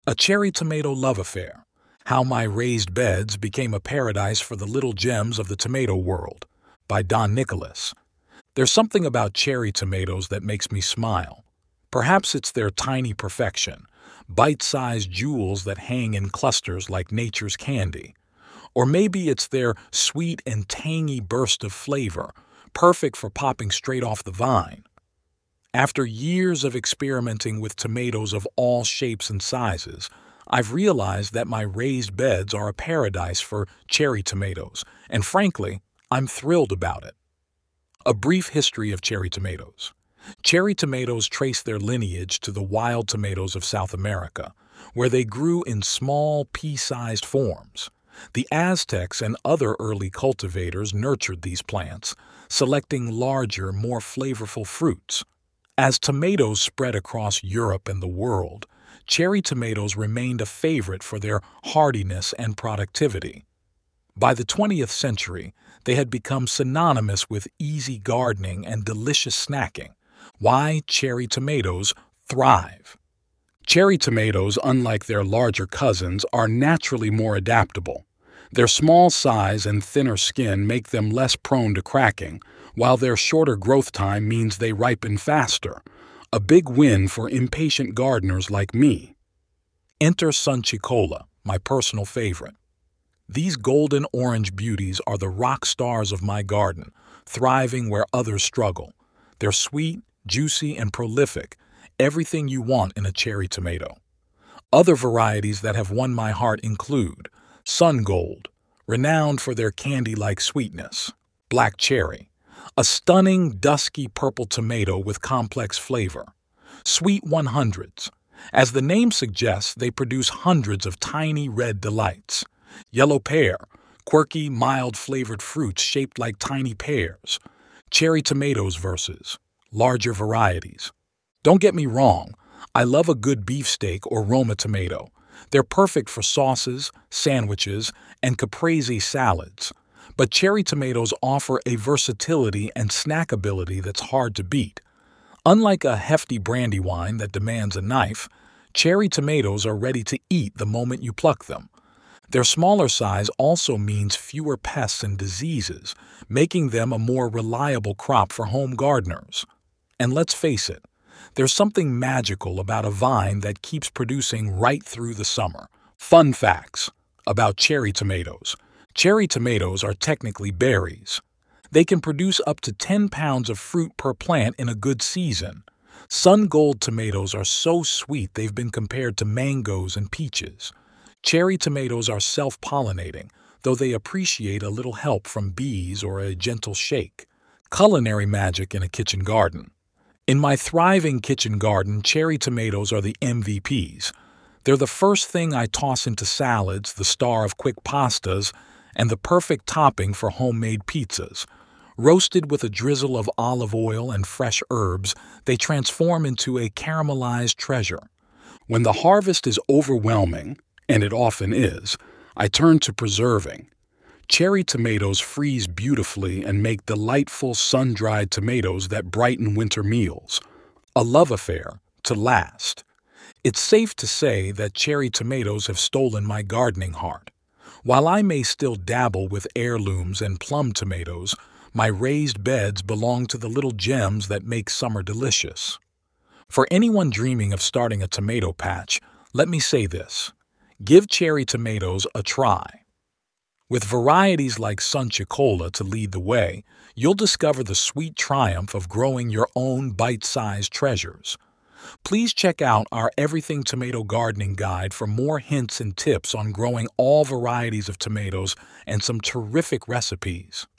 A cherry tomato love affair. How my raised beds became a paradise for the little gems of the tomato world. By Don Nicholas. There's something about cherry tomatoes that makes me smile. Perhaps it's their tiny perfection, bite-sized jewels that hang in clusters like nature's candy. Or maybe it's their sweet and tangy burst of flavor, perfect for popping straight off the vine. After years of experimenting with tomatoes of all shapes and sizes, I've realized that my raised beds are a paradise for cherry tomatoes, and frankly, I'm thrilled about it. A brief history of cherry tomatoes. Cherry tomatoes trace their lineage to the wild tomatoes of South America, where they grew in small, pea-sized forms. The Aztecs and other early cultivators nurtured these plants, selecting larger, more flavorful fruits. As tomatoes spread across Europe and the world, cherry tomatoes remained a favorite for their hardiness and productivity. By the 20th century, they had become synonymous with easy gardening and delicious snacking. Why cherry tomatoes thrive. Cherry tomatoes, unlike their larger cousins, are naturally more adaptable. Their small size and thinner skin make them less prone to cracking, while their shorter growth time means they ripen faster, a big win for impatient gardeners like me. Enter Sunchicola, my personal favorite. These golden orange beauties are the rock stars of my garden, thriving where others struggle. They're sweet, juicy, and prolific, everything you want in a cherry tomato. Other varieties that have won my heart include Sun Gold, renowned for their candy-like sweetness; Black Cherry, a stunning, dusky purple tomato with complex flavor; Sweet 100s. As the name suggests, they produce hundreds of tiny red delights; Yellow Pear, quirky, mild-flavored fruits shaped like tiny pears; Cherry tomatoes versus larger varieties. Don't get me wrong, I love a good beefsteak or Roma tomato. They're perfect for sauces, sandwiches, and caprese salads. But cherry tomatoes offer a versatility and snackability that's hard to beat. Unlike a hefty brandy wine that demands a knife, cherry tomatoes are ready to eat the moment you pluck them. Their smaller size also means fewer pests and diseases, making them a more reliable crop for home gardeners. And let's face it, there's something magical about a vine that keeps producing right through the summer. Fun facts about cherry tomatoes. Cherry tomatoes are technically berries. They can produce up to 10 pounds of fruit per plant in a good season. Sun Gold tomatoes are so sweet they've been compared to mangoes and peaches. Cherry tomatoes are self-pollinating, though they appreciate a little help from bees or a gentle shake. Culinary magic in a kitchen garden. In my thriving kitchen garden, cherry tomatoes are the MVPs. They're the first thing I toss into salads, the star of quick pastas, and the perfect topping for homemade pizzas. Roasted with a drizzle of olive oil and fresh herbs, they transform into a caramelized treasure. When the harvest is overwhelming, and it often is, I turn to preserving. Cherry tomatoes freeze beautifully and make delightful sun-dried tomatoes that brighten winter meals. A love affair to last. It's safe to say that cherry tomatoes have stolen my gardening heart. While I may still dabble with heirlooms and plum tomatoes, my raised beds belong to the little gems that make summer delicious. For anyone dreaming of starting a tomato patch, let me say this: give cherry tomatoes a try. With varieties like Sunchicola to lead the way, you'll discover the sweet triumph of growing your own bite-sized treasures. Please check out our Everything Tomato Gardening Guide for more hints and tips on growing all varieties of tomatoes and some terrific recipes.